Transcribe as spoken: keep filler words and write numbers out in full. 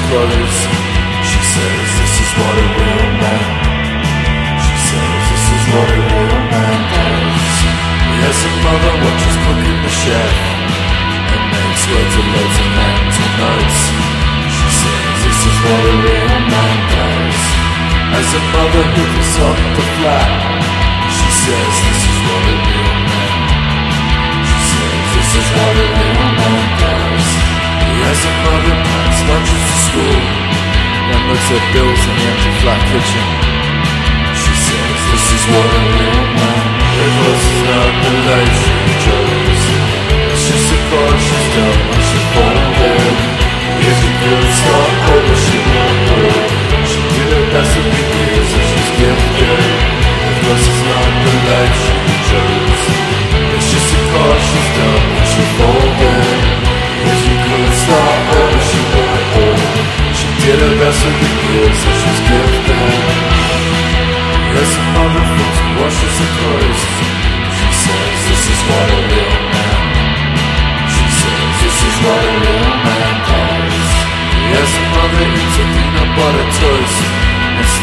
clothes. She says this is what a real man. She says this is what a real man does. He has a mother watches cooking the chef and makes loads and loads of mental notes. She says this is what a real man does. As a mother who puts up the flat, she says this is what a real man. She says this is what a real man does. He has a mother packs lunches to school and looks at bills in the empty flat kitchen. She says this is what a real man. It was not the life she chose. It's just a cause she's done when she folded. If you could start over, she won't go. She did her best with the years that she's gifted. Because it's not the life she chose. It's just a cause she's done when she folded. If you could start over, she won't go. She did her best with the years that she's gifted. Yes, a mother fix washes her clothes. She says this is what it is.